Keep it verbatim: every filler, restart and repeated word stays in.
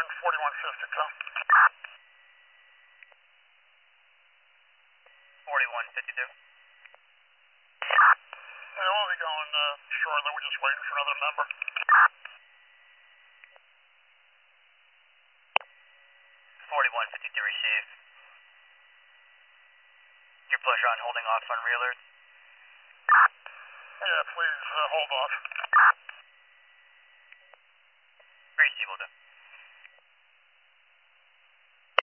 on forty-one fifty-two. forty-one fifty-two. Yeah, we'll be going uh, shortly. We're just waiting for another member. forty-one fifty-two received. Your pleasure on holding off on reelers. Yeah, please uh, hold off. Received, will do.